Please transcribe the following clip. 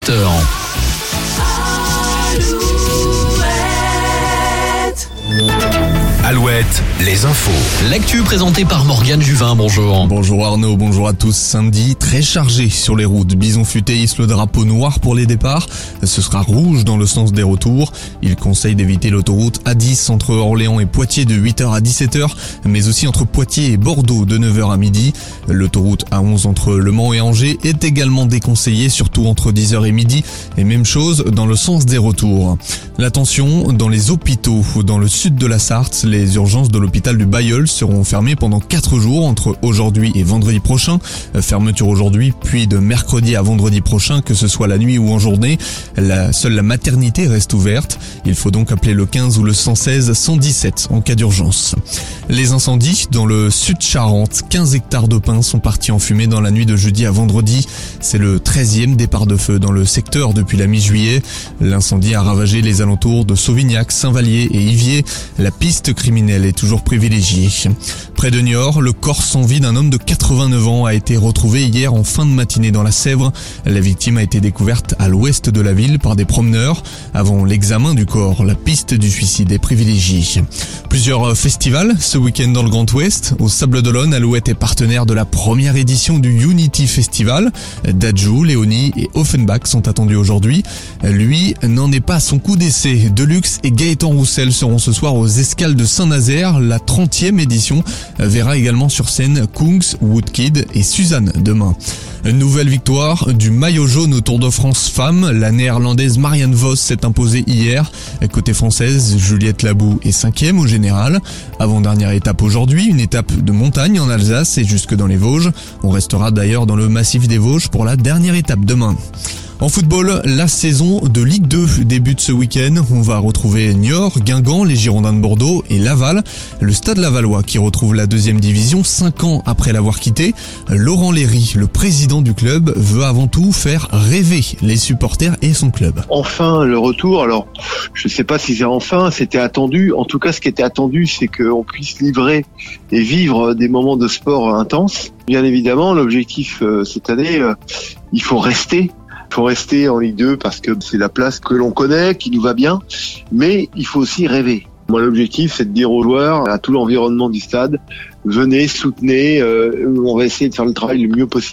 Alouette, les infos. L'actu présentée par Morgane Juvin, bonjour. Bonjour Arnaud, bonjour à tous. Samedi, très chargé sur les routes. Bison Futé hisse le drapeau noir pour les départs. Ce sera rouge dans le sens des retours. Il conseille d'éviter l'autoroute A10 entre Orléans et Poitiers de 8h à 17h, mais aussi entre Poitiers et Bordeaux de 9h à midi. L'autoroute A11 entre Le Mans et Angers est également déconseillée, surtout entre 10h et midi. Et même chose dans le sens des retours. L'attention dans les hôpitaux. Dans le sud de la Sarthe, les urgences de l'hôpital du Bailleul seront fermées pendant 4 jours entre aujourd'hui et vendredi prochain. Fermeture aujourd'hui, puis de mercredi à vendredi prochain, que ce soit la nuit ou en journée. Seule la maternité reste ouverte. Il faut donc appeler le 15 ou le 116 117 en cas d'urgence. Les incendies dans le sud Charente. 15 hectares de pins sont partis en fumée dans la nuit de jeudi à vendredi. C'est le 13e départ de feu dans le secteur depuis la mi-juillet. L'incendie a ravagé les alentours de Sauvignac, Saint-Vallier et Yvier. La piste criminelle est toujours privilégiée. Près de Niort, le corps sans vie d'un homme de 89 ans a été retrouvé hier en fin de matinée dans la Sèvre. La victime a été découverte à l'ouest de la ville par des promeneurs. Avant l'examen du corps, la piste du suicide est privilégiée. Plusieurs festivals ce week-end dans le Grand Ouest. Au Sables d'Olonne, Alouette est partenaire de la première édition du Unity Festival. Dadju, Léonie et Offenbach sont attendus aujourd'hui. Lui n'en est pas à son coup d'essai. Deluxe et Gaëtan Roussel seront ce soir aux Escales de Saint-Nazaire. La 30e édition verra également sur scène Kungs, Woodkid et Suzanne demain. Une nouvelle victoire du maillot jaune au Tour de France femmes. La néerlandaise Marianne Vos s'est imposée hier. Côté française, Juliette Labou est 5e au général. Avant-dernière étape aujourd'hui, une étape de montagne en Alsace et jusque dans les Vosges. On restera d'ailleurs dans le massif des Vosges pour la dernière étape demain. En football, la saison de Ligue 2 débute ce week-end. On va retrouver Niort, Guingamp, les Girondins de Bordeaux et Laval. Le Stade Lavallois qui retrouve la 2e division 5 ans après l'avoir quitté. Laurent Léry, le président du club, veut avant tout faire rêver les supporters et son club. Enfin, le retour. Alors, je ne sais pas si c'est enfin, c'était attendu. En tout cas, ce qui était attendu, c'est qu'on puisse livrer et vivre des moments de sport intenses. Bien évidemment, l'objectif cette année, il faut rester. Il faut rester en Ligue 2 parce que c'est la place que l'on connaît, qui nous va bien, mais il faut aussi rêver. Moi, l'objectif, c'est de dire aux joueurs, à tout l'environnement du stade, venez, soutenez, on va essayer de faire le travail le mieux possible.